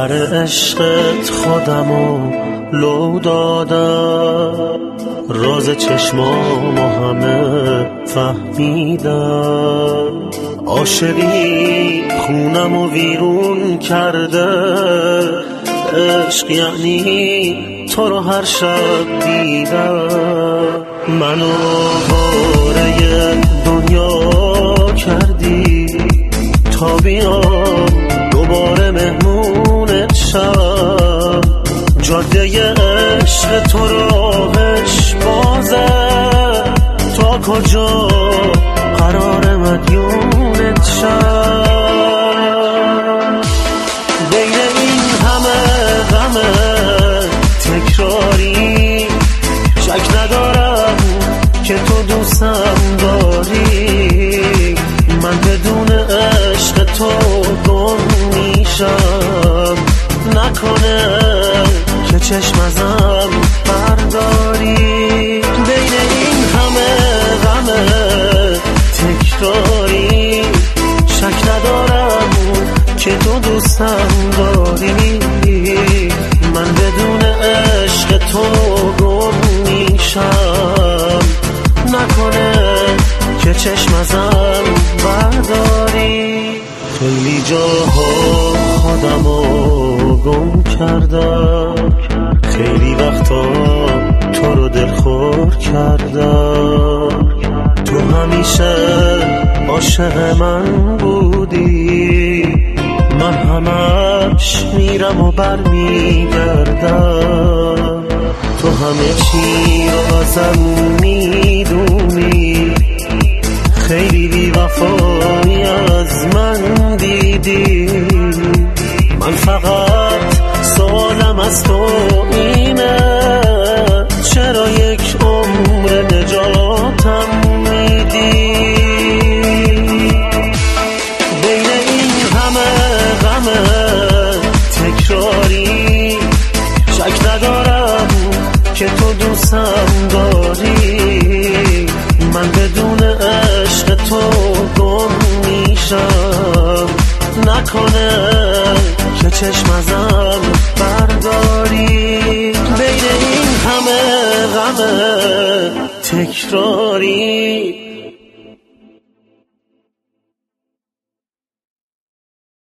سر عشقت خودمو لو دادم، راز چشمامو همه فهمیدم. عاشقی خونمو ویرون کرده، عشق یعنی تو رو هر شب دیدم. منو باره دنیا کردی تا بیام دوباره مهمونت شم. جاده عشق تو راهش بازه، تا کجا قرار مدیونت شم. بین این همه غم تکراری، شک ندارم که تو دوستم داری. من بدون عشق تو گم میشم، نکنه که چشم ازم برداری. بین این همه غم تکراری، شک ندارم که تو دوستم داری. من بدون عشق تو گم میشم، نکنه که چشم ازم برداری. خیلی جاها خودمو گم کردم، خیلی وقتا تو رو دلخور کردم. تو همیشه عاشق من بودی، من همش میرم و برمیگردم. تو همه چی رو ازم میدونی، خیلی بی وفایی از من دیدی. من فقط سوالم از تو اینه، چرا یک عمر نجاتم میدی؟ بین این همه غم تکراری، شک ندارم که تو دوستم داری. من بدون عشق تو گم میشم، نکنه که چشم ازم برداری. بین این همه غم تکراری،